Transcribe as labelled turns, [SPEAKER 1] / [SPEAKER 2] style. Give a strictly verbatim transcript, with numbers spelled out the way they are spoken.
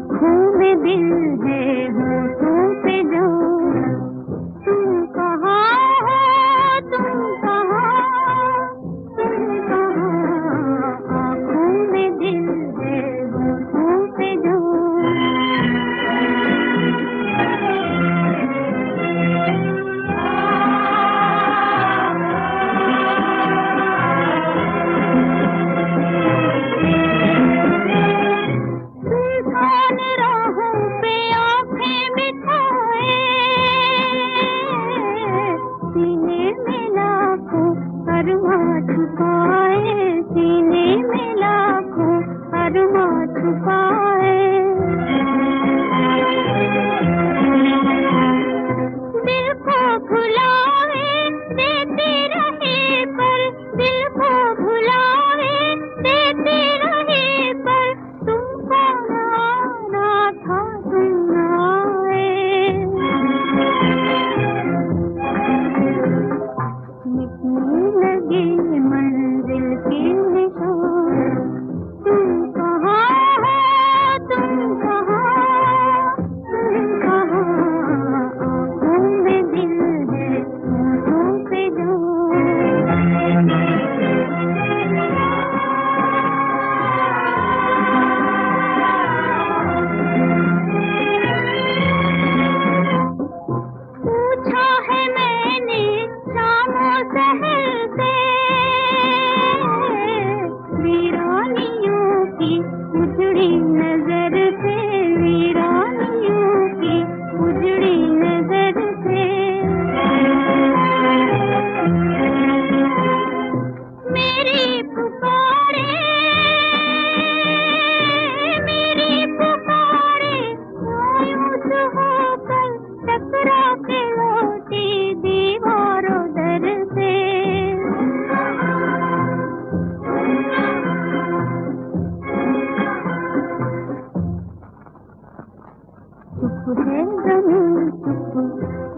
[SPEAKER 1] आँखों में दिल है, होठों पे जो। तुम कहाँ हो, तुम कहाँ, तुम कहाँ, आँखों में दिल है, होठों पे जो। अरमां छुपाए, सीने में लाखों अरमां छुपाए। दिल को भुलाए देते रहे पर, दिल को भुलाए देते रहे पर, तुमको आना था तुम आए। मिटने लगे मंजिल के निशान, तुम कहाँ हो, तुम कहाँ, तुम कहाँ, आँखों में दिल है, होठों पे जो। पूछा है मैंने शामों सहर से, वीरानियों की उजड़ी नजर से, वीरानियों की उजड़ी नजर से। मेरी पुकारे, मेरी पुकारे, मायूस होकर टकरा के लौटी दीवारों दर से। चुप है ज़मीं, चुप